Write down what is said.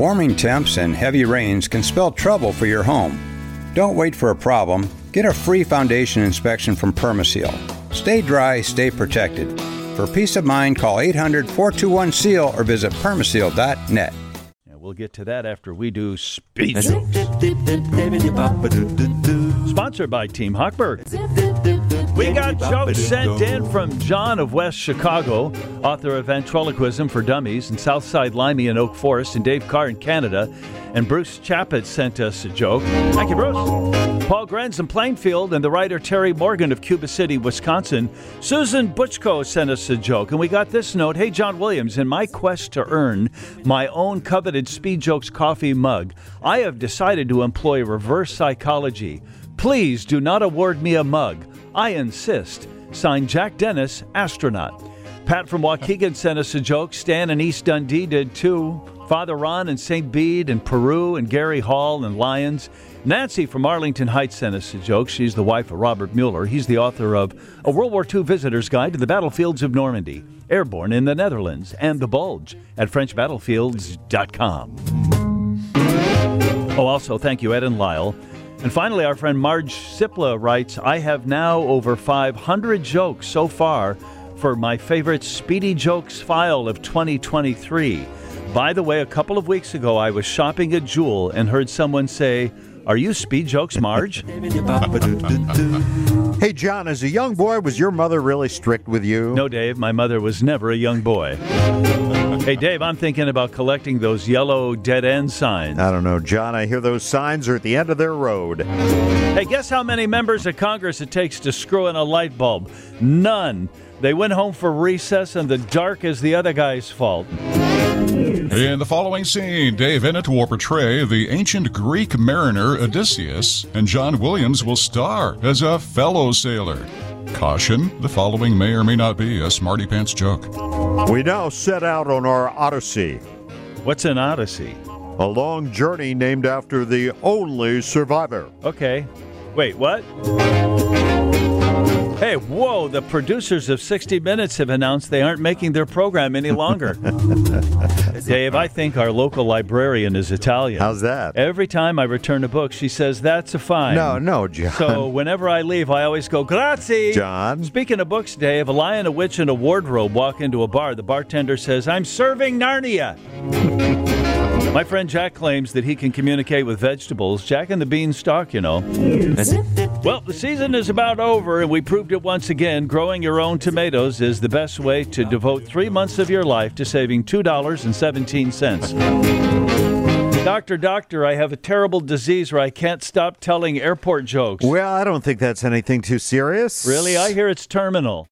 Warming temps and heavy rains can spell trouble for your home. Don't wait for a problem. Get a free foundation inspection from Permaseal. Stay dry, stay protected. For peace of mind, call 800-421-SEAL or visit permaseal.net. We'll get to that after we do Speed Jokes. Sponsored by Team Hochberg. We got jokes sent in from John of West Chicago, author of Ventriloquism for Dummies, and Southside Limey in Oak Forest, and Dave Carr in Canada. And Bruce Chappett sent us a joke. Thank you, Bruce. Paul Grenz in Plainfield, and the writer Terry Morgan of Cuba City, Wisconsin. Susan Butchko sent us a joke, and we got this note. Hey, John Williams, in my quest to earn my own coveted Speed Jokes coffee mug, I have decided to employ reverse psychology. Please do not award me a mug. I insist. Signed, Jack Dennis, astronaut. Pat from Waukegan sent us a joke. Stan in East Dundee did too. Father Ron in St. Bede and Peru and Gary Hall and Lyons. Nancy from Arlington Heights sent us a joke. She's the wife of Robert Mueller. He's the author of A World War II Visitor's Guide to the Battlefields of Normandy, Airborne in the Netherlands, and The Bulge at FrenchBattlefields.com. Oh, also, thank you, Ed and Lyle. And finally, our friend Marge Sipla writes, I have now over 500 jokes so far for my favorite Speedy Jokes file of 2023. By the way, a couple of weeks ago, I was shopping at Jewel and heard someone say, are you Speed Jokes, Marge? Hey, John, as a young boy, was your mother really strict with you? No, Dave, my mother was never a young boy. Hey, Dave, I'm thinking about collecting those yellow dead-end signs. I don't know, John. I hear those signs are at the end of their road. Hey, guess how many members of Congress it takes to screw in a light bulb? None. They went home for recess, and the dark is the other guy's fault. In the following scene, Dave Ennett will portray the ancient Greek mariner Odysseus, and John Williams will star as a fellow sailor. Caution, the following may or may not be a smarty pants joke. We now set out on our Odyssey. What's an Odyssey? A long journey named after the only survivor. Okay. Wait, what? Hey, whoa, the producers of 60 Minutes have announced they aren't making their program any longer. Dave, I think our local librarian is Italian. How's that? Every time I return a book, she says, that's a fine. No, John. So whenever I leave, I always go, grazie. John. Speaking of books, Dave, a lion, a witch, and a wardrobe walk into a bar. The bartender says, I'm serving Narnia. My friend Jack claims that he can communicate with vegetables. Jack and the Beanstalk, you know. Well, the season is about over, and we proved it once again. Growing your own tomatoes is the best way to devote 3 months of your life to saving $2.17. Doctor, I have a terrible disease where I can't stop telling airport jokes. Well, I don't think that's anything too serious. Really? I hear it's terminal.